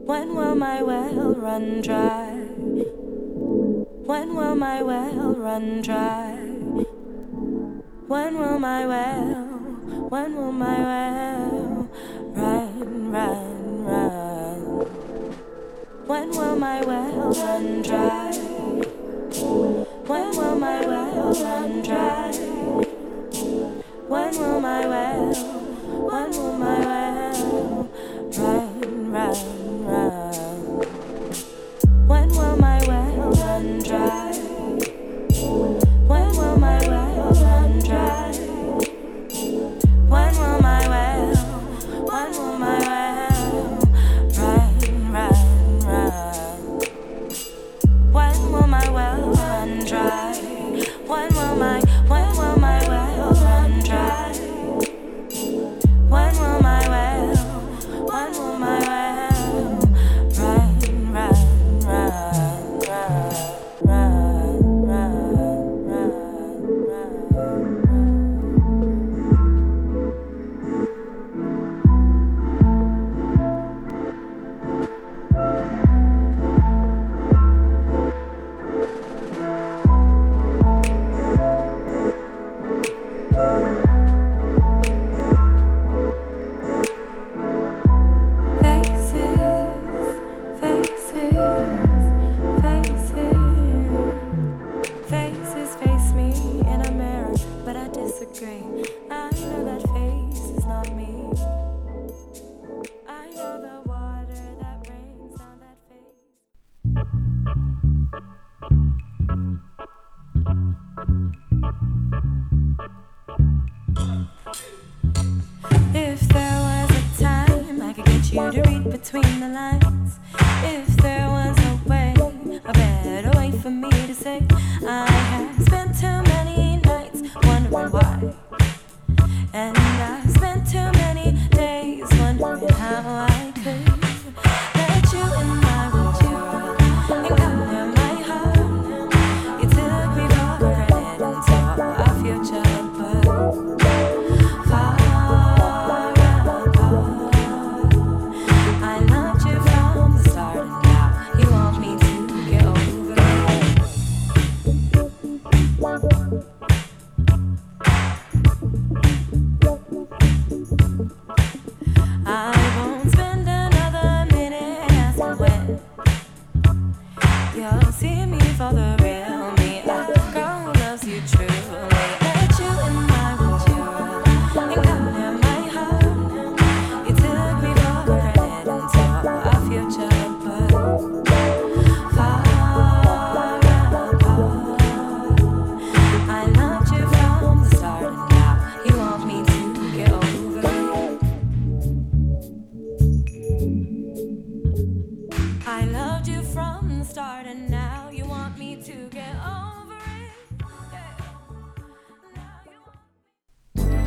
When will my well run dry? When will my well run dry? When will my well, when will my well run, run, run? When will my well run dry? When will my well run dry? When will my well, when will my well run, run, run? When will my well run dry? When will my well run dry? When will my well, when will my well run, run, run? When will my well run dry? When will my well run dry? When will my well, when will my well run, run, run, run, run, run, run, run? Faces face me in a mirror, but I disagree. I know that face is not me. I know the water that rains on that face. If there was a time I could get you to read between the lines, if there was a way, a better way for me to say I have spent too many nights wondering why, and I spent too many days wondering how I could let you in my world and come near my heart. You took me for granted and saw our future, but far apart. I loved you from the start, and now you want me to get over it. I won't spend another minute asking when you'll see me for the real me, a girl who loves you truly. Let you in my world and come near my heart. You took me for granted and saw our future, but far apart. I loved you from the start, and now you want me to get over it. I loved you from the start, and now you want me to get over it. Yeah. Now you want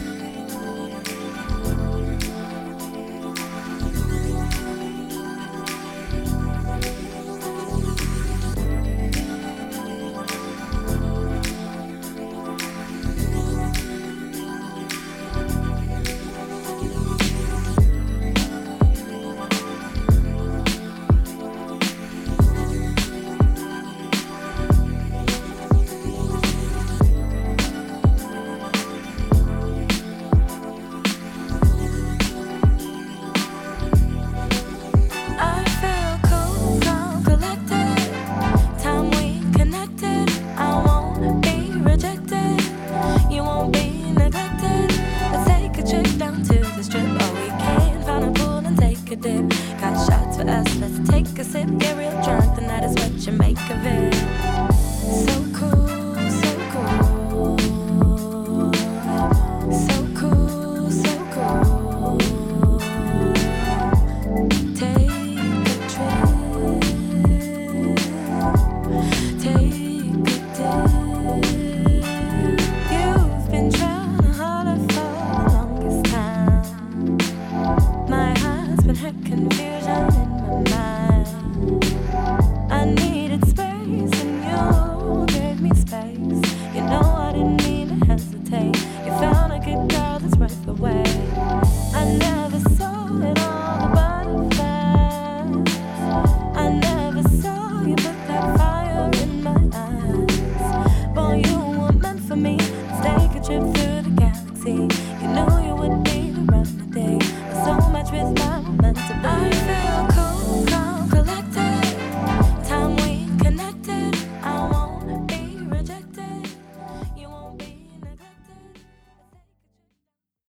I feel cool, calm, collected. Time we connected, I won't be rejected. You won't be neglected. Let's take a trip down to the strip, or we can find a pool and take a dip. Got shots for us, let's take a sip, get real drunk. The night is what you make of it. So cool.